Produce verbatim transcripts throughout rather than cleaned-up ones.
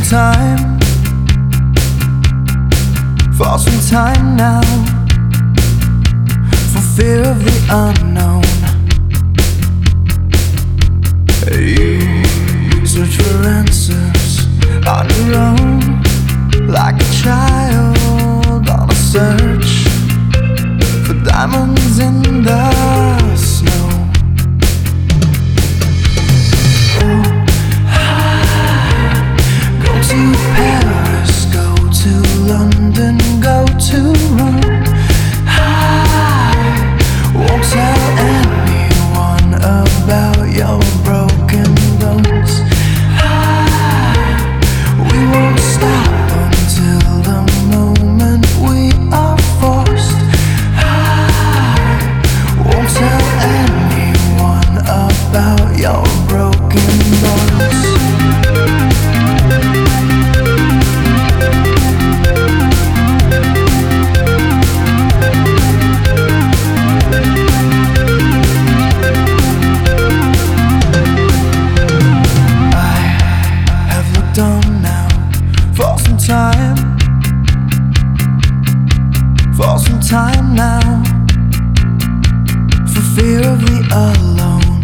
time, for some time now, for fear of the unknown. You search for answers on your own, like a child on a search for diamonds in the snow. Go to Paris, go to London, go to Rome. I won't tell anyone about your broken bones. I, we won't stop until the moment we are forced. I won't tell anyone about your broken bones. On now for some time, for some time now, for fear of the alone.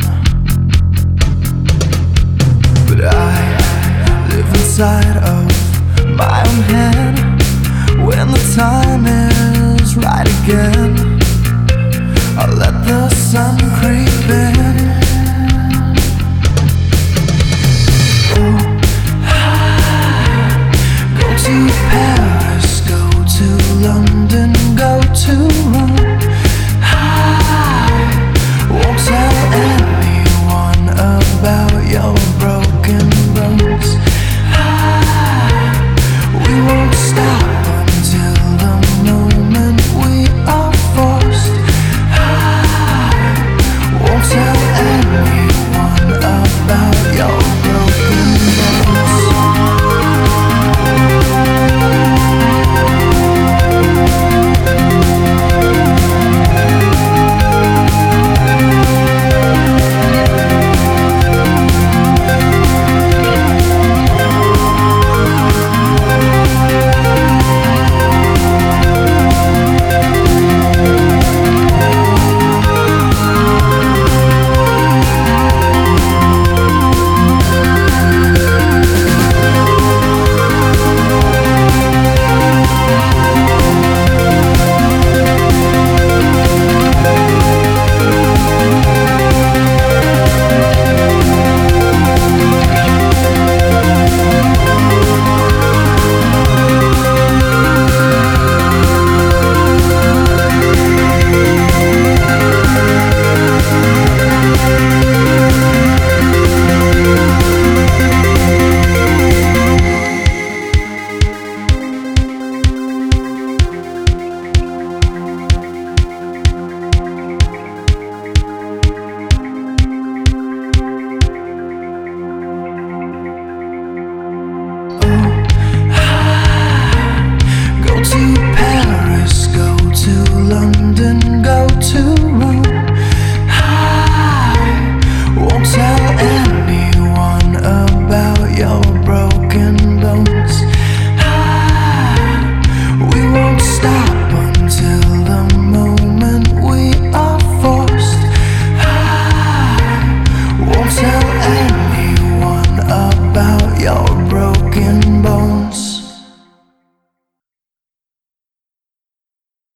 But I live inside of my own head. When the time is right again, I'll let the sun